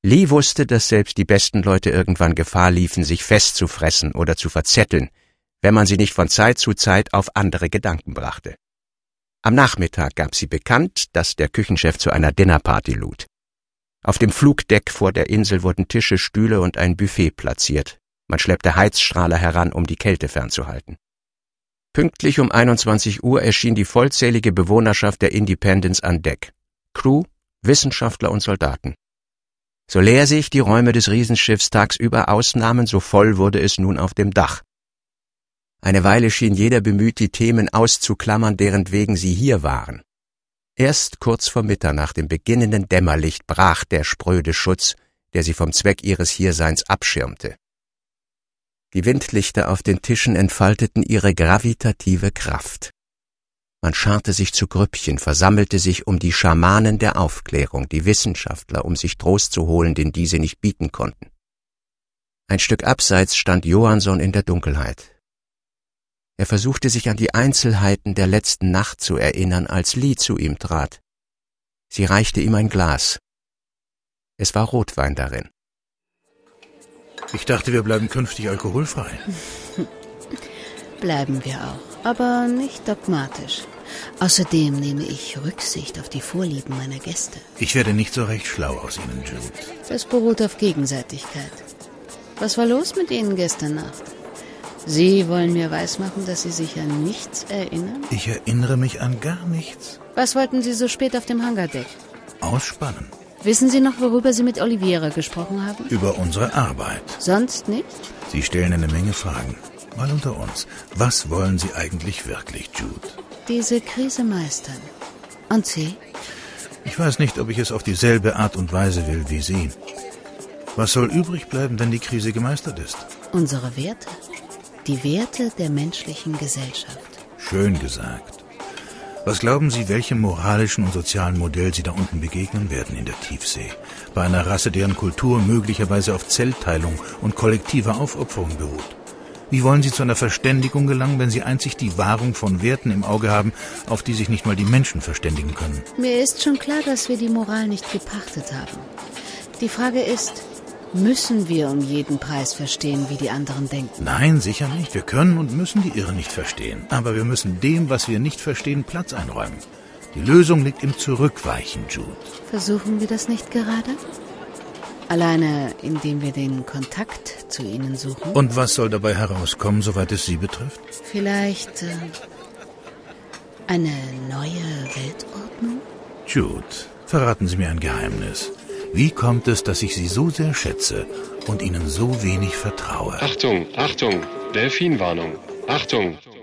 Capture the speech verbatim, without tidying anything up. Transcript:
Lee wusste, dass selbst die besten Leute irgendwann Gefahr liefen, sich festzufressen oder zu verzetteln, wenn man sie nicht von Zeit zu Zeit auf andere Gedanken brachte. Am Nachmittag gab sie bekannt, dass der Küchenchef zu einer Dinnerparty lud. Auf dem Flugdeck vor der Insel wurden Tische, Stühle und ein Buffet platziert. Man schleppte Heizstrahler heran, um die Kälte fernzuhalten. Pünktlich um einundzwanzig Uhr erschien die vollzählige Bewohnerschaft der Independence an Deck. Crew, Wissenschaftler und Soldaten. So leer sich die Räume des Riesenschiffs tagsüber ausnahmen, so voll wurde es nun auf dem Dach. Eine Weile schien jeder bemüht, die Themen auszuklammern, deren wegen sie hier waren. Erst kurz vor Mitternacht im beginnenden Dämmerlicht brach der spröde Schutz, der sie vom Zweck ihres Hierseins abschirmte. Die Windlichter auf den Tischen entfalteten ihre gravitative Kraft. Man scharrte sich zu Grüppchen, versammelte sich um die Schamanen der Aufklärung, die Wissenschaftler, um sich Trost zu holen, den diese nicht bieten konnten. Ein Stück abseits stand Johansson in der Dunkelheit. Er versuchte sich an die Einzelheiten der letzten Nacht zu erinnern, als Lee zu ihm trat. Sie reichte ihm ein Glas. Es war Rotwein darin. Ich dachte, wir bleiben künftig alkoholfrei. Bleiben wir auch, aber nicht dogmatisch. Außerdem nehme ich Rücksicht auf die Vorlieben meiner Gäste. Ich werde nicht so recht schlau aus Ihnen, Jude. Das beruht auf Gegenseitigkeit. Was war los mit Ihnen gestern Nacht? Sie wollen mir weismachen, dass Sie sich an nichts erinnern? Ich erinnere mich an gar nichts. Was wollten Sie so spät auf dem Hangardeck? Ausspannen. Wissen Sie noch, worüber Sie mit Oliviera gesprochen haben? Über unsere Arbeit. Sonst nicht? Sie stellen eine Menge Fragen. Mal unter uns. Was wollen Sie eigentlich wirklich, Jude? Diese Krise meistern. Und Sie? Ich weiß nicht, ob ich es auf dieselbe Art und Weise will wie Sie. Was soll übrig bleiben, wenn die Krise gemeistert ist? Unsere Werte. Die Werte der menschlichen Gesellschaft. Schön gesagt. Was glauben Sie, welchem moralischen und sozialen Modell Sie da unten begegnen werden in der Tiefsee? Bei einer Rasse, deren Kultur möglicherweise auf Zellteilung und kollektiver Aufopferung beruht. Wie wollen Sie zu einer Verständigung gelangen, wenn Sie einzig die Wahrung von Werten im Auge haben, auf die sich nicht mal die Menschen verständigen können? Mir ist schon klar, dass wir die Moral nicht gepachtet haben. Die Frage ist, müssen wir um jeden Preis verstehen, wie die anderen denken? Nein, sicher nicht. Wir können und müssen die Irren nicht verstehen. Aber wir müssen dem, was wir nicht verstehen, Platz einräumen. Die Lösung liegt im Zurückweichen, Jude. Versuchen wir das nicht gerade? Alleine, indem wir den Kontakt zu ihnen suchen? Und was soll dabei herauskommen, soweit es Sie betrifft? Vielleicht äh, eine neue Weltordnung? Jude, verraten Sie mir ein Geheimnis. Wie kommt es, dass ich Sie so sehr schätze und Ihnen so wenig vertraue? Achtung, Achtung, Delfinwarnung. Achtung,